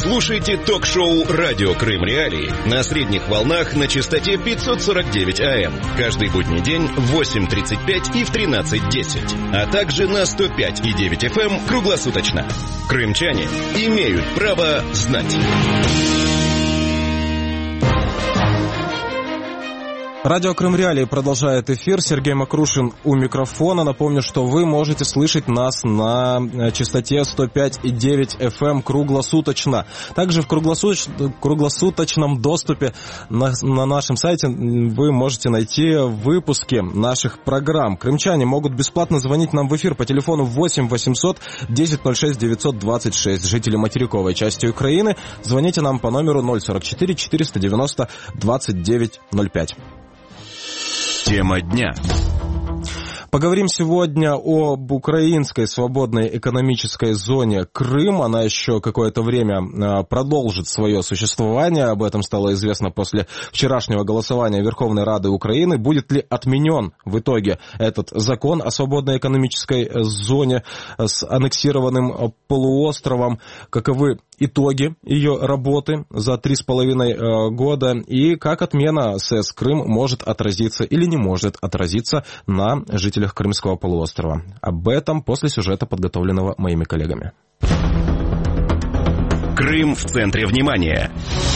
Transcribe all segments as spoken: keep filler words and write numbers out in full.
Слушайте ток-шоу «Радио Крым Реалии» на средних волнах на частоте пятьсот сорок девять АМ. Каждый будний день в восемь тридцать пять и в тринадцать десять. А также на сто пять и девять эф эм круглосуточно. Крымчане имеют право знать. Радио Крым Реалии продолжает эфир. Сергей Макрушин у микрофона. Напомню, что вы можете слышать нас на частоте сто пять и девять эф эм круглосуточно. Также в круглосуточ... круглосуточном доступе на... на нашем сайте вы можете найти выпуски наших программ. Крымчане могут бесплатно звонить нам в эфир по телефону восемь восемьсот десять ноль шесть девятьсот двадцать шесть. Жители материковой части Украины, звоните нам по номеру ноль сорок четыре четыреста девяносто двадцать девять ноль пять. Тема дня. Поговорим сегодня об украинской свободной экономической зоне Крым. Она еще какое-то время продолжит свое существование. Об этом стало известно после вчерашнего голосования Верховной Рады Украины. Будет ли отменен в итоге этот закон о свободной экономической зоне с аннексированным полуостровом? Каковы итоги ее работы за три с половиной года? И как отмена СС Крым может отразиться или не может отразиться на жителях Крымского полуострова? Об этом после сюжета, подготовленного моими коллегами. Крым в центре внимания.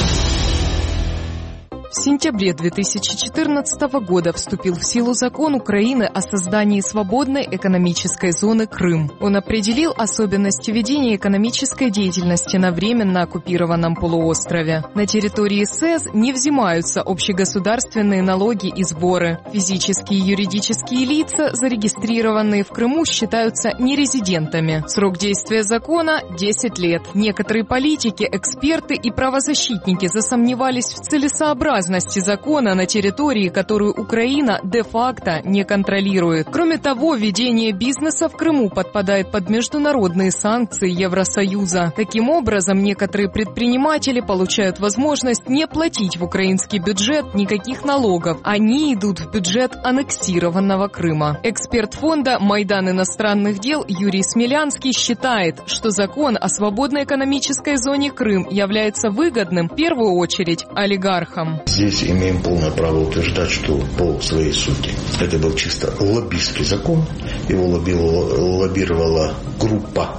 В сентябре две тысячи четырнадцатого года вступил в силу закон Украины о создании свободной экономической зоны Крым. Он определил особенности ведения экономической деятельности на временно оккупированном полуострове. На территории СС не взимаются общегосударственные налоги и сборы. Физические и юридические лица, зарегистрированные в Крыму, считаются нерезидентами. Срок действия закона – десять лет. Некоторые политики, эксперты и правозащитники засомневались в целесообразности закона на территории, которую Украина де-факто не контролирует. Кроме того, ведение бизнеса в Крыму подпадает под международные санкции Евросоюза. Таким образом, некоторые предприниматели получают возможность не платить в украинский бюджет никаких налогов. Они идут в бюджет аннексированного Крыма. Эксперт фонда «Майдан иностранных дел» Юрий Смелянский считает, что закон о свободной экономической зоне Крым является выгодным в первую очередь олигархам. Здесь имеем полное право утверждать, что по своей сути это был чисто лоббистский закон. Его лоббировала, лоббировала группа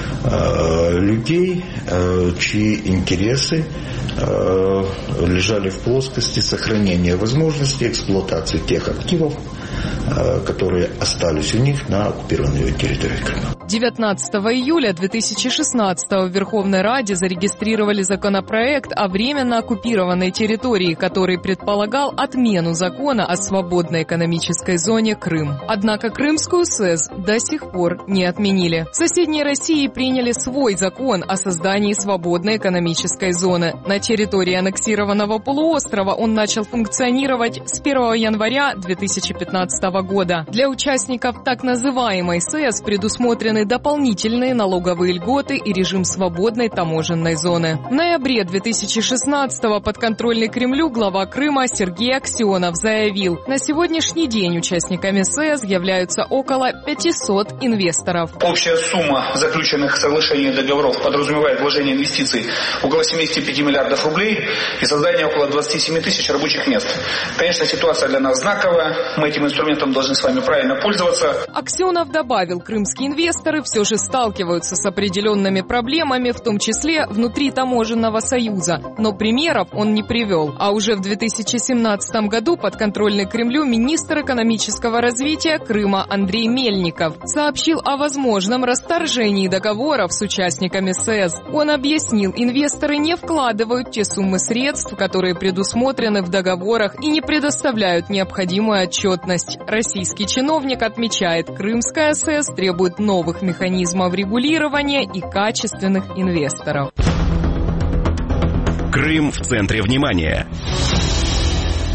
э, людей, э, чьи интересы э, лежали в плоскости сохранения возможности эксплуатации тех активов, э, которые остались у них на оккупированной территории Крыма. девятнадцатого июля две тысячи шестнадцатого в Верховной Раде зарегистрировали законопроект о временно оккупированной территории, который предполагал отмену закона о свободной экономической зоне Крым. Однако Крымскую СЭС до сих пор не отменили. В соседней России приняли свой закон о создании свободной экономической зоны. На территории аннексированного полуострова он начал функционировать с первого января две тысячи пятнадцатого года. Для участников так называемой СЭС предусмотрены дополнительные налоговые льготы и режим свободной таможенной зоны. В ноябре две тысячи шестнадцатого подконтрольный Кремлю глава Крыма Сергей Аксенов заявил, на сегодняшний день участниками СЭС являются около пятисот инвесторов. Общая сумма заключенных соглашений и договоров подразумевает вложение инвестиций около семьдесят пять миллиардов рублей и создание около двадцать семь тысяч рабочих мест. Конечно, ситуация для нас знаковая, мы этим инструментом должны с вами правильно пользоваться. Аксенов добавил, крымские инвесторы все же сталкиваются с определенными проблемами, в том числе внутри таможенного союза. Но примеров он не привел. А уже в две тысячи семнадцатом году подконтрольный Кремлю министр экономического развития Крыма Андрей Мельников сообщил о возможном расторжении договоров с участниками СЭС. Он объяснил, инвесторы не вкладывают те суммы средств, которые предусмотрены в договорах, и не предоставляют необходимую отчетность. Российский чиновник отмечает, Крымская СЭС требует новых механизмов регулирования и качественных инвесторов. Крым в центре внимания.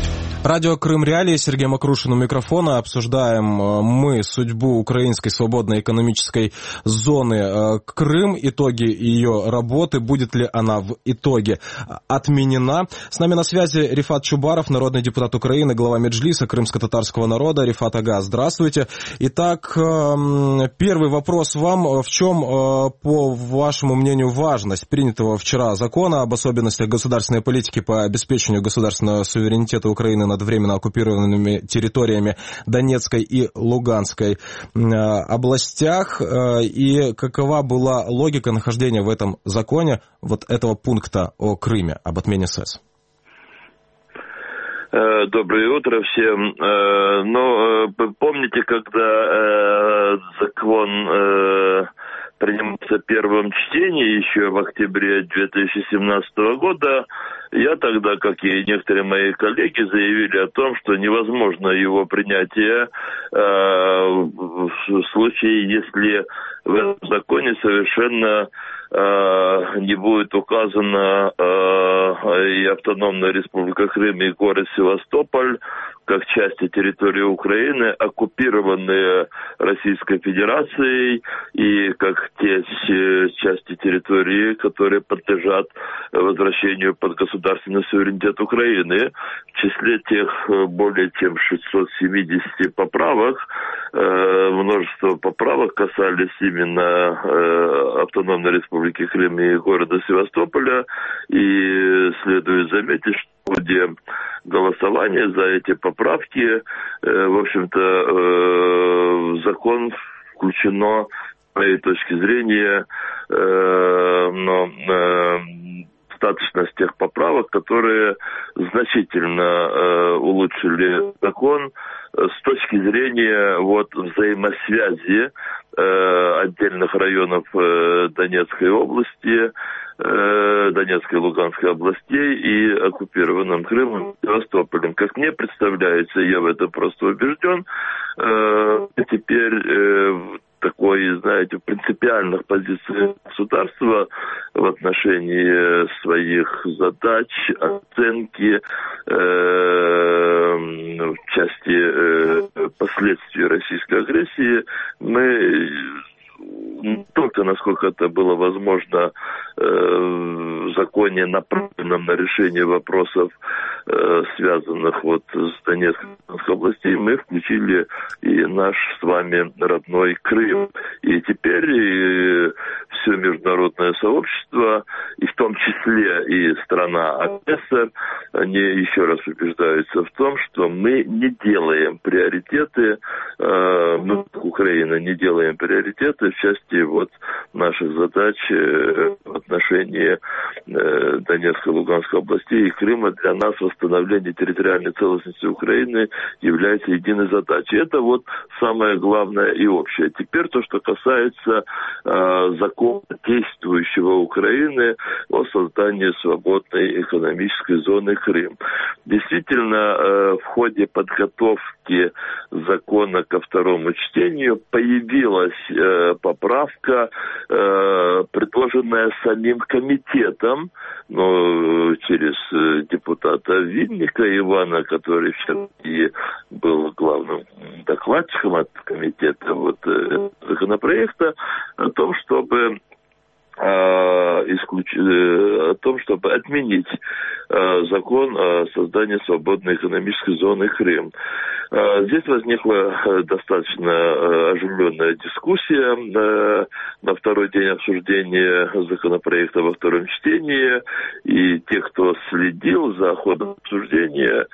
Радио Крым Реалии, Сергей Макрушин у микрофона. Обсуждаем мы судьбу украинской свободной экономической зоны Крым, итоги ее работы, будет ли она в итоге отменена. С нами на связи Рифат Чубаров, народный депутат Украины, глава Меджлиса крымско-татарского народа. Рифат ага, здравствуйте. Итак, первый вопрос вам. В чем, по вашему мнению, важность принятого вчера закона об особенностях государственной политики по обеспечению государственного суверенитета Украины над временно оккупированными территориями Донецкой и Луганской областях, и какова была логика нахождения в этом законе вот этого пункта о Крыме, об отмене СЭС? Доброе утро всем. Ну, помните, когда закон принимался в первом чтении еще в октябре две тысячи семнадцатого года, я тогда, как и некоторые мои коллеги, заявили о том, что невозможно его принятие э, в случае, если в этом законе совершенно э, не будет указана э, и Автономная Республика Крым, и город Севастополь, как части территории Украины, оккупированные Российской Федерацией, и как те части территории, которые подлежат возвращению под государственный суверенитет Украины. В числе тех более чем шестьсот семьдесят поправок, множество поправок касались именно Автономной Республики Крым и города Севастополя, и следует заметить, что в ходе голосования за эти поправки, в общем-то, в закон включено, с моей точки зрения, но достаточно тех поправок, которые значительно улучшили закон с точки зрения вот взаимосвязи отдельных районов Донецкой области, Донецкой и Луганской областей и оккупированным Крымом и Севастополем. Как мне представляется, я в этом просто убежден, теперь такой, знаете, принципиальных позиций государства в отношении своих задач, оценки, э, в части э, последствий российской агрессии, мы не только, насколько это было возможно, э, в законе, направленном на решение вопросов, э, связанных вот с Донецкой областью, мы включили и наш с вами родной Крым. И теперь и все международное сообщество, и в том числе и страна-агрессор, они еще раз убеждаются в том, что мы не делаем приоритеты, э, мы, Украина, не делаем приоритеты в части вот наших задач э, в отношении э, Донецкой, Луганской областей и Крыма. Для нас восстановление территориальной целостности Украины является единой задачей. Это вот самое главное и общее. Теперь то, что касается э, закона действующего Украины о создании свободной экономической зоны Крым. Действительно, э, в ходе подготовки закона ко второму чтению появилась э, поправка, э, предложенная самим комитетом, но через э, депутата Винника Ивана, который вчера и был главным докладчиком от комитета вот, э, законопроекта, о том, чтобы Исключ... о том, чтобы отменить закон о создании свободной экономической зоны Крым. Здесь возникла достаточно оживленная дискуссия на второй день обсуждения законопроекта во втором чтении, и те, кто следил за ходом обсуждения,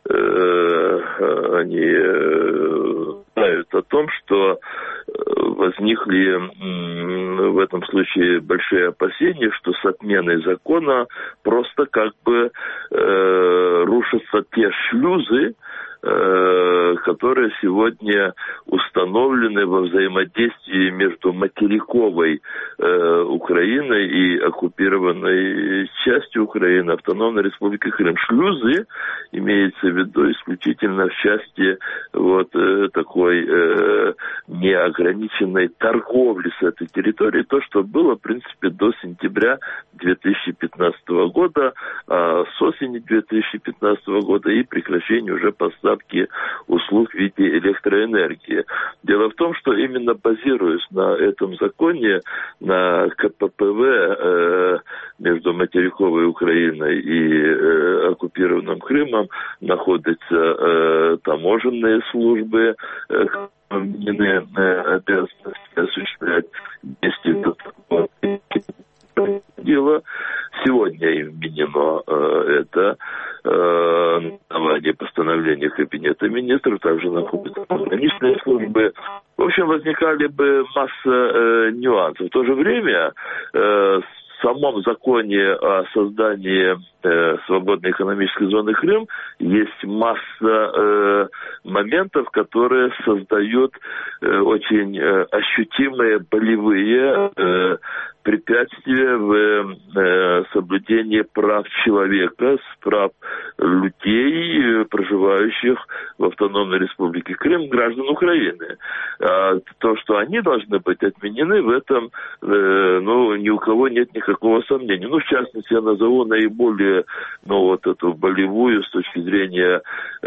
они знают о том, что возникли в этом случае большие опасения, что с отменой закона просто как бы э, рушатся те шлюзы, которые сегодня установлены во взаимодействии между материковой э, Украиной и оккупированной частью Украины, Автономной Республикой Крым. Шлюзы имеется в виду исключительно в части вот э, такой э, неограниченной торговли с этой территорией, то, что было, в принципе, до сентября две тысячи пятнадцатого года, а с осени две тысячи пятнадцатого года и прекращение уже поставки услуг в виде электроэнергии. Дело в том, что именно базируясь на этом законе, на ка пэ пэ вэ э, между материковой Украиной и э, оккупированным Крымом находятся э, таможенные службы, э, э, обязанности осуществлять действия. Дело сегодня им вменено э, это э, на основании постановления Кабинета министров, также находятся пограничные службы. В общем, возникали бы масса э, нюансов. В то же время э, в самом законе о создании э, свободной экономической зоны Крым есть масса э, моментов, которые создают э, очень э, ощутимые болевые э, препятствия в э, соблюдении прав человека, прав людей, проживающих в Автономной Республике Крым, граждан Украины. А то, что они должны быть отменены, в этом э, ну, ни у кого нет никакого сомнения. Ну, в частности, я назову наиболее ну, вот эту болевую с точки зрения э,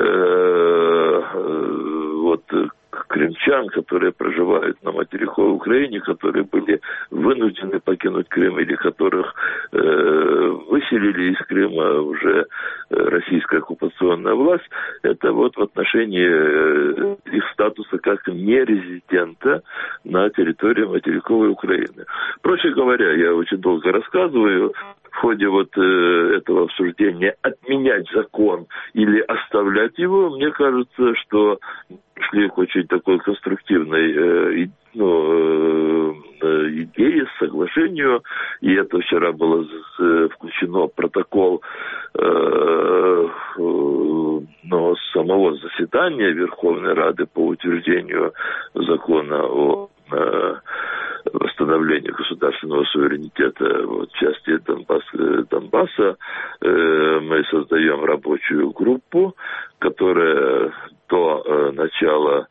э, вот, крымчан, которые проживают на материковой Украине, которые были вынуждены покинуть Крым или которых э, выселили из Крыма уже российская оккупационная власть, это вот в отношении э, их статуса как нерезидента на территории материковой Украины. Проще говоря, я очень долго рассказываю, в ходе вот э, этого обсуждения отменять закон или оставлять его, мне кажется, что шли к очень такой конструктивной э, ну, э, идее, соглашению, и это вчера было э, включено в протокол э, э, но самого заседания Верховной Рады по утверждению закона о э, восстановлении государственного суверенитета вот, в части Донбасса, Донбасса. Э, мы создаем рабочую группу, которая до э, начала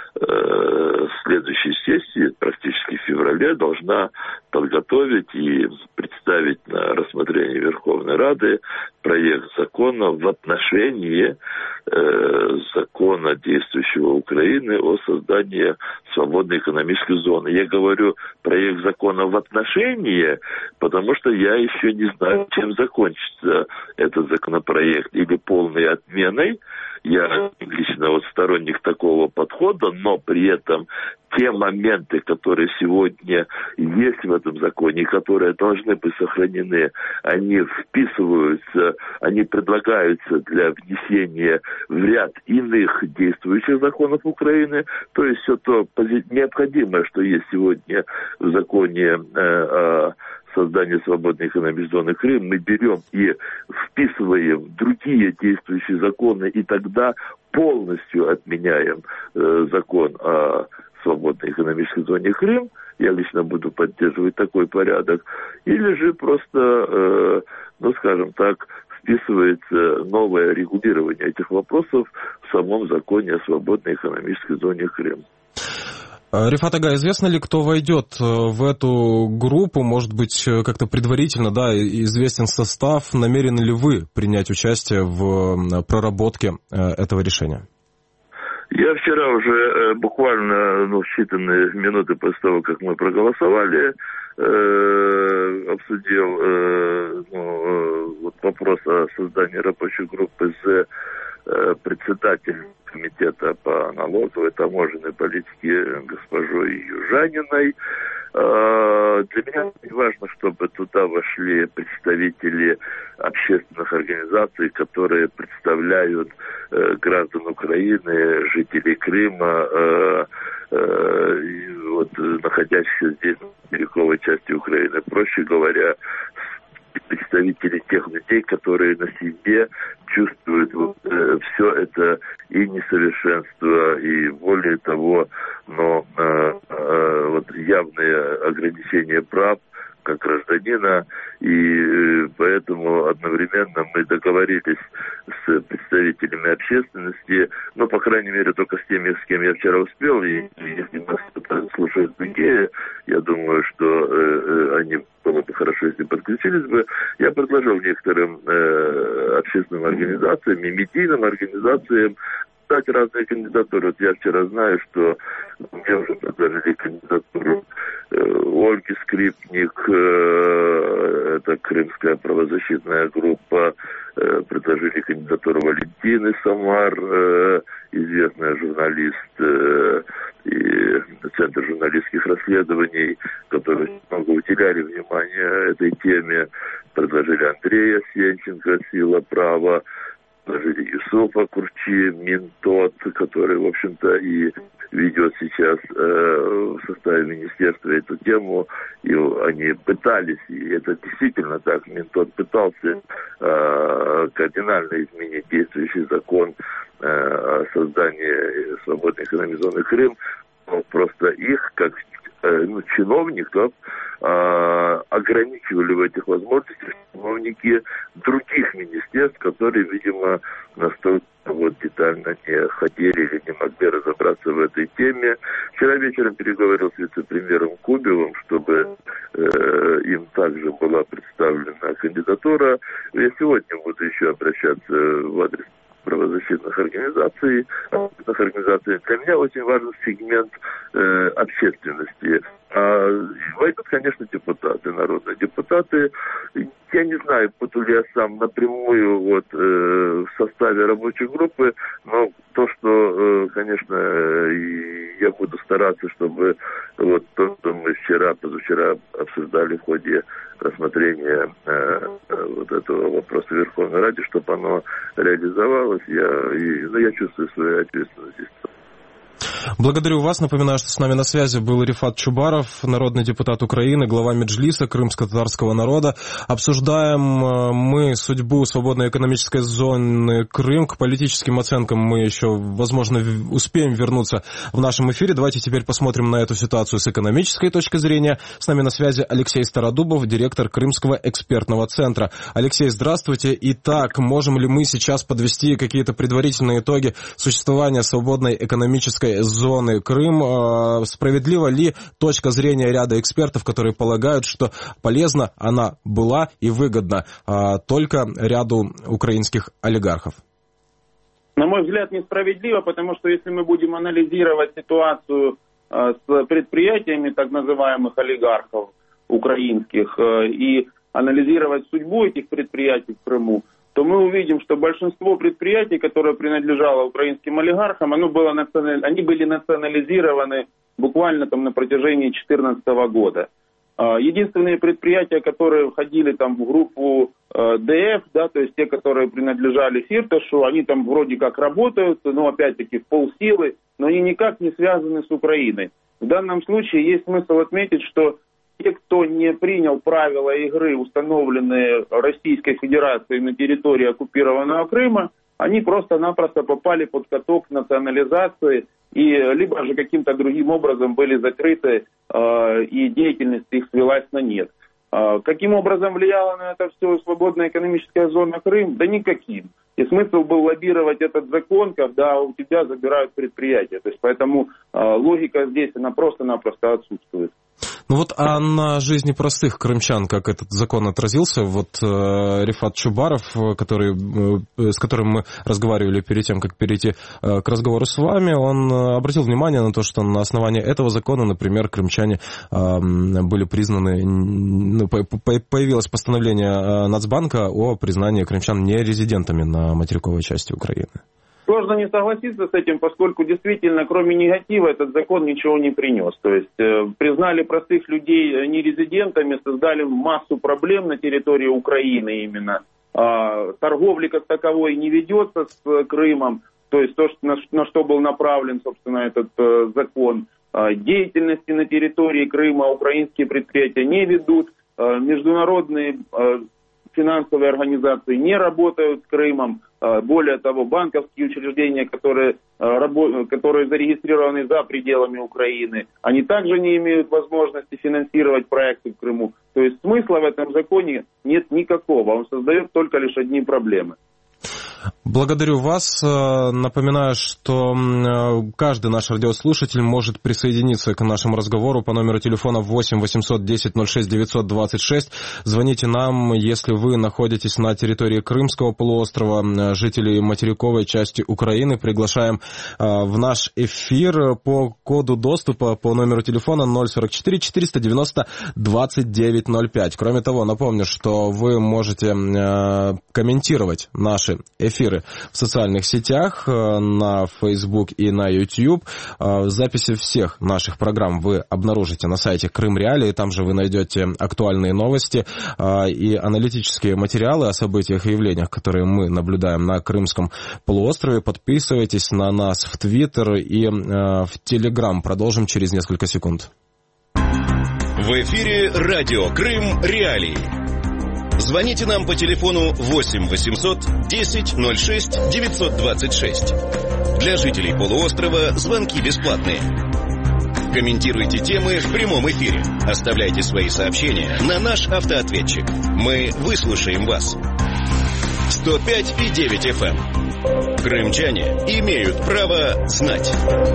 э, следующей сессии, практически в феврале, должна подготовить и представить на рассмотрение Верховной Рады проект закона в отношении э, закона действующего Украины о создании свободной экономической зоны. Я говорю проект закона в отношении, потому что я еще не знаю, чем закончится этот законопроект, или полной отменой. Я лично вот сторонник такого подхода, но при этом те моменты, которые сегодня есть в этом законе, которые должны быть сохранены, они вписываются, они предлагаются для внесения в ряд иных действующих законов Украины. То есть все то необходимое, что есть сегодня в законе э, о создании свободной экономической зоны Крым, мы берем и вписываем в другие действующие законы, и тогда полностью отменяем э, закон о свободной экономической зоне Крым. Я лично буду поддерживать такой порядок. Или же просто, э, ну, скажем так, вписывается новое регулирование этих вопросов в самом законе о свободной экономической зоне Крым. Рифат Ага, известно ли, кто войдет в эту группу? Может быть, как-то предварительно, да, известен состав? Намерены ли вы принять участие в проработке этого решения? Я вчера уже буквально ну, считанные минуты после того, как мы проголосовали, э, обсудил э, ну, вот вопрос о создании рабочей группы с э, председателем комитета по налоговой таможенной политике госпожой Южаниной. Для меня очень важно, чтобы туда вошли представители общественных организаций, которые представляют граждан Украины, жителей Крыма, вот, находящихся здесь, в материковой части Украины. Проще говоря, представители тех людей, которые на себе чувствуют вот, э, все это и свои несовершенства, и более того, но э, э, вот явные ограничения прав как гражданина, и поэтому одновременно мы договорились с представителями общественности, ну, по крайней мере, только с теми, с кем я вчера успел, и если нас слушают другие, я думаю, что э, они было бы хорошо, если подключились бы. Я предложил некоторым э, общественным организациям и медийным организациям дать разные кандидатуры. Вот я вчера знаю, что мне уже предложили кандидатуру э, Ольги Скрипник, э, это крымская правозащитная группа, э, предложили кандидатуру Валентины Самар, э, известная журналист э, и Центр журналистских расследований, которые много уделяли внимания этой теме, предложили Андрея Сенченко, «Сила права», предложили Юсуфа Курчи, Минтот, который, в общем-то, и ведет сейчас э, в составе министерства эту тему, и они пытались, и это действительно так, Минтот пытался э, кардинально изменить действующий закон э, о создании свободной экономической зоны Крым, но просто их, как э, ну, чиновников, э, ограничивали в этих возможностях чиновники других министерств, которые, видимо, настолько вот детально не хотели или не могли разобраться в этой теме. Вчера вечером переговорил с вице-премьером Кубевым, чтобы э, им также была представлена кандидатура. Я сегодня буду еще обращаться в адрес правозащитных организаций. организаций. Для меня очень важен сегмент э, общественности. А войдут, конечно, депутаты, народные депутаты. Я не знаю, буду ли я сам напрямую вот, э, в составе рабочей группы, но то, что, э, конечно, э, я буду стараться, чтобы вот то, что мы вчера, позавчера обсуждали в ходе рассмотрения э, вот этого вопроса в Верховной Раде, чтобы оно реализовалось, я, и, ну, я чувствую свою ответственность. Благодарю вас. Напоминаю, что с нами на связи был Рифат Чубаров, народный депутат Украины, глава Меджлиса крымско-татарского народа. Обсуждаем мы судьбу свободной экономической зоны Крым. К политическим оценкам мы еще, возможно, успеем вернуться в нашем эфире. Давайте теперь посмотрим на эту ситуацию с экономической точки зрения. С нами на связи Алексей Стародубов, директор Крымского экспертного центра. Алексей, здравствуйте. Итак, можем ли мы сейчас подвести какие-то предварительные итоги существования свободной экономической зоны Крым? Справедлива ли точка зрения ряда экспертов, которые полагают, что полезна она была и выгодна только ряду украинских олигархов? На мой взгляд, несправедливо, потому что если мы будем анализировать ситуацию с предприятиями так называемых олигархов украинских и анализировать судьбу этих предприятий в Крыму, то мы увидим, что большинство предприятий, которые принадлежало украинским олигархам, оно было националь... они были национализированы буквально там на протяжении две тысячи четырнадцатого года. Единственные предприятия, которые входили там в группу ДФ, да, то есть те, которые принадлежали Фирташу, они там вроде как работают, но опять-таки в полсилы, но они никак не связаны с Украиной. В данном случае есть смысл отметить, что те, кто не принял правила игры, установленные Российской Федерацией на территории оккупированного Крыма, они просто-напросто попали под каток национализации и либо же каким-то другим образом были закрыты, э, и деятельность их свелась на нет. Э, каким образом влияла на это все свободная экономическая зона Крым? Да никаким. И смысл был лоббировать этот закон, когда у тебя забирают предприятия. То есть поэтому э, логика здесь, она просто-напросто отсутствует. Ну вот, а на жизни простых крымчан, как этот закон отразился? Вот э, Рифат Чубаров, который, э, с которым мы разговаривали перед тем, как перейти э, к разговору с вами, он э, обратил внимание на то, что на основании этого закона, например, крымчане э, были признаны, ну, по, по, появилось постановление э, Нацбанка о признании крымчан нерезидентами на материковой части Украины. Сложно не согласиться с этим, поскольку действительно, кроме негатива, этот закон ничего не принес. То есть э, признали простых людей нерезидентами, создали массу проблем на территории Украины именно. Э, торговли как таковой не ведется с э, Крымом, то есть то, что, на, на что был направлен, собственно, этот э, закон. Э, деятельности на территории Крыма украинские предприятия не ведут. Э, международные э, финансовые организации не работают с Крымом. Более того, банковские учреждения, которые, которые зарегистрированы за пределами Украины, они также не имеют возможности финансировать проекты в Крыму. То есть смысла в этом законе нет никакого. Он создает только лишь одни проблемы. Благодарю вас. Напоминаю, что каждый наш радиослушатель может присоединиться к нашему разговору по номеру телефона восемь восемьсот десять ноль шесть девятьсот двадцать шесть. Звоните нам, если вы находитесь на территории Крымского полуострова, жителей материковой части Украины. Приглашаем в наш эфир по коду доступа по номеру телефона ноль сорок четыре четыреста девяносто двадцать девять ноль пять. Кроме того, напомню, что вы можете комментировать наши эфиры в социальных сетях, на Facebook и на YouTube. Записи всех наших программ вы обнаружите на сайте Крым Реалии. Там же вы найдете актуальные новости и аналитические материалы о событиях и явлениях, которые мы наблюдаем на Крымском полуострове. Подписывайтесь на нас в Twitter и в Telegram. Продолжим через несколько секунд. В эфире радио Крым Реалии. Звоните нам по телефону восемь восемьсот десять ноль шесть девятьсот двадцать шесть. Для жителей полуострова звонки бесплатные. Комментируйте темы в прямом эфире. Оставляйте свои сообщения на наш автоответчик. Мы выслушаем вас. сто пять и девять эф эм. Крымчане имеют право знать.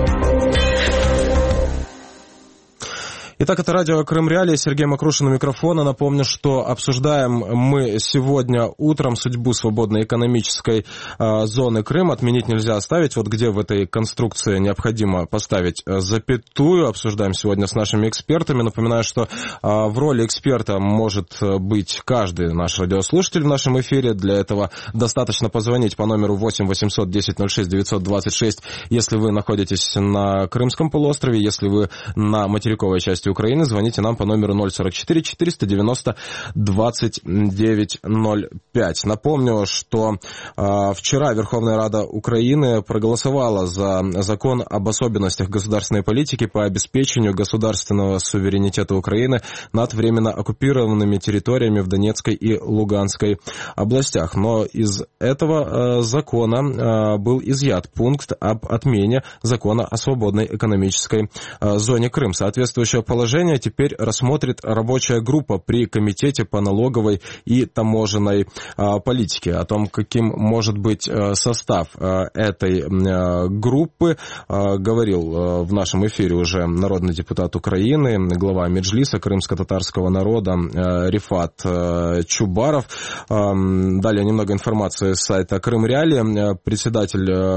Итак, это радио Крым Реалии, Сергей Макрушин у микрофона. Напомню, что обсуждаем мы сегодня утром судьбу свободной экономической э, зоны Крым. Отменить нельзя оставить. Вот где в этой конструкции необходимо поставить э, запятую. Обсуждаем сегодня с нашими экспертами. Напоминаю, что э, в роли эксперта может быть каждый наш радиослушатель в нашем эфире. Для этого достаточно позвонить по номеру восемь восемьсот десять ноль шесть девятьсот двадцать шесть, если вы находитесь на Крымском полуострове, если вы на материковой части Украины, звоните нам по номеру ноль сорок четыре четыреста девяносто двадцать девять ноль пять. Напомню, что э, вчера Верховная Рада Украины проголосовала за закон об особенностях государственной политики по обеспечению государственного суверенитета Украины над временно оккупированными территориями в Донецкой и Луганской областях. Но из этого э, закона э, был изъят пункт об отмене закона о свободной экономической э, зоне Крым. Соответствующее положение Положение теперь рассмотрит рабочая группа при Комитете по налоговой и таможенной а, политике. О том, каким может быть а, состав а, этой а, группы, а, говорил а, в нашем эфире уже народный депутат Украины, глава Меджлиса крымско-татарского народа а, Рифат а, Чубаров. А, далее немного информации с сайта Крым Реалии. Председатель а,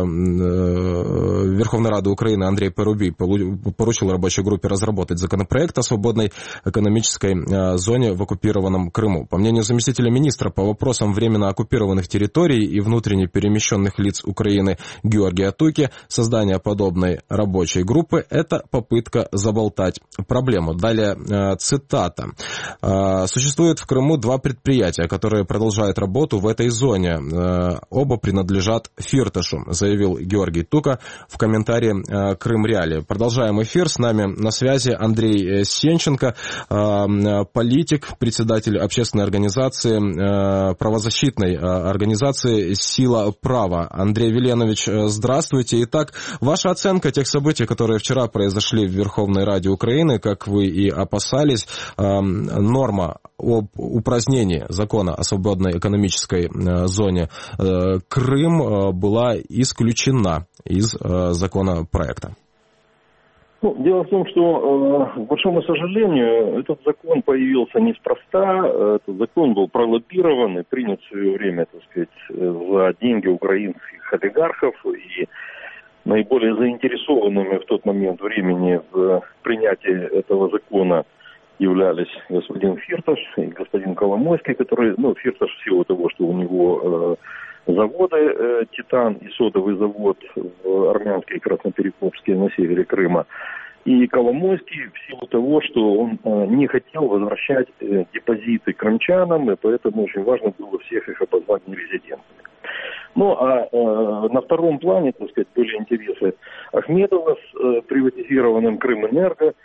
а, Верховной Рады Украины Андрей Порубий поручил рабочей группе разработать законопроект о свободной экономической зоне в оккупированном Крыму. По мнению заместителя министра по вопросам временно оккупированных территорий и внутренне перемещенных лиц Украины Георгия Туки, создание подобной рабочей группы – это попытка заболтать проблему. Далее цитата. «Существует в Крыму два предприятия, которые продолжают работу в этой зоне. Оба принадлежат Фирташу», заявил Георгий Тука в комментарии Крым Реалии. Продолжаем эфир. С нами на связи Андрей Сенченко, политик, председатель общественной организации, правозащитной организации «Сила права». Андрей Веленович, здравствуйте. Итак, ваша оценка тех событий, которые вчера произошли в Верховной Раде Украины, как вы и опасались, норма об упразднении закона о свободной экономической зоне Крым была исключена из законопроекта. Ну, дело в том, что, э, к большому сожалению, этот закон появился неспроста. Этот закон был пролоббирован и принят в свое время, так сказать, за деньги украинских олигархов. И наиболее заинтересованными в тот момент времени в принятии этого закона являлись господин Фирташ и господин Коломойский, который, ну, Фирташ в силу того, что у него э, заводы э, «Титан» и содовый завод в Армянске и Красноперекопске на севере Крыма, и Коломойский в силу того, что он э, не хотел возвращать э, депозиты крымчанам, и поэтому очень важно было всех их обозвать нерезидентами. Ну, а э, на втором плане, так сказать, были интересы Ахмедова с э, приватизированным Крымэнерго,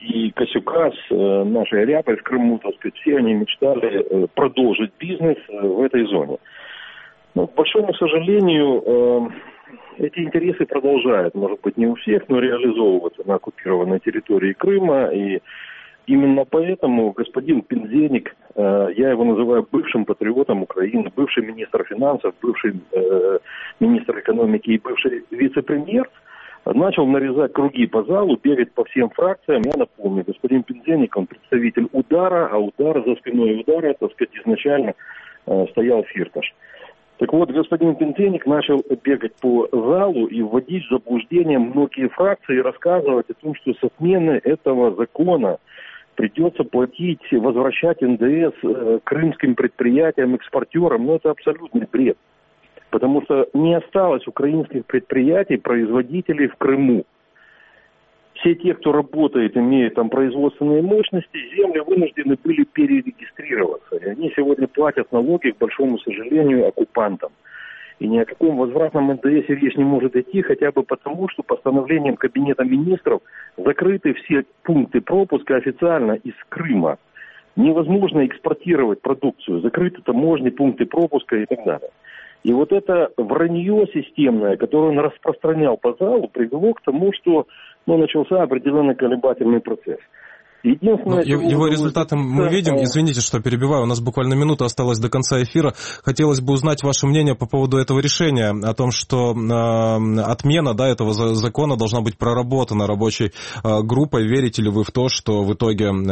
и Косюкас, наши Рябы в Крыму, так сказать, все они мечтали продолжить бизнес в этой зоне. Но, к большому сожалению, эти интересы продолжают, может быть, не у всех, но реализовываться на оккупированной территории Крыма. И именно поэтому господин Пинзеник, я его называю бывшим патриотом Украины, бывший министр финансов, бывший министр экономики и бывший вице-премьер, начал нарезать круги по залу, бегать по всем фракциям. Я напомню, господин Пинзеник, он представитель удара, а удар, за спиной удара, так сказать, изначально стоял Фирташ. Так вот, господин Пинзеник начал бегать по залу и вводить в заблуждение многие фракции и рассказывать о том, что с отмены этого закона придется платить, возвращать эн дэ эс э, крымским предприятиям, экспортерам. Но это абсолютный бред. Потому что не осталось украинских предприятий, производителей в Крыму. Все те, кто работает, имеют там производственные мощности, земли вынуждены были перерегистрироваться. И они сегодня платят налоги, к большому сожалению, оккупантам. И ни о каком возвратном эн дэ эсе речь не может идти, хотя бы потому, что постановлением Кабинета министров закрыты все пункты пропуска официально из Крыма. Невозможно экспортировать продукцию, закрыты таможни, пункты пропуска и так далее. И вот это вранье системное, которое он распространял по залу, привело к тому, что ну, начался определенный колебательный процесс. Единственное, его его результаты мы видим. Извините, что перебиваю, у нас буквально минута осталась до конца эфира. Хотелось бы узнать ваше мнение по поводу этого решения, о том, что э, отмена да, этого закона должна быть проработана рабочей э, группой. Верите ли вы в то, что в итоге э,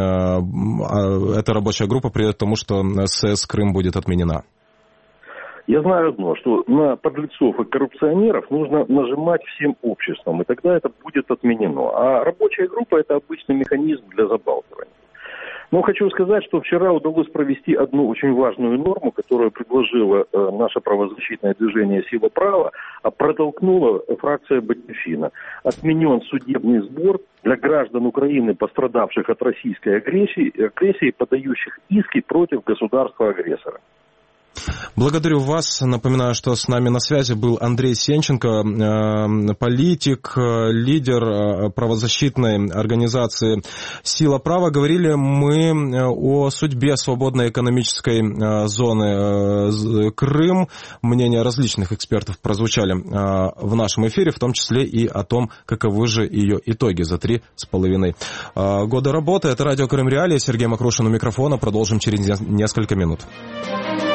э, эта рабочая группа приведет к тому, что эс эс Крым будет отменена? Я знаю одно, что на подлецов и коррупционеров нужно нажимать всем обществом, и тогда это будет отменено. А рабочая группа – это обычный механизм для забалтывания. Но хочу сказать, что вчера удалось провести одну очень важную норму, которую предложило э, наше правозащитное движение «Сила права», а протолкнула фракция Батькивщина. Отменен судебный сбор для граждан Украины, пострадавших от российской агрессии, агрессии подающих иски против государства-агрессора. Благодарю вас. Напоминаю, что с нами на связи был Андрей Сенченко, политик, лидер правозащитной организации «Сила права». Говорили мы о судьбе свободной экономической зоны Крым. Мнения различных экспертов прозвучали в нашем эфире, в том числе и о том, каковы же ее итоги за три с половиной года работы. Это радио Крым Реалии. Сергей Макрушин у микрофона. Продолжим через несколько минут.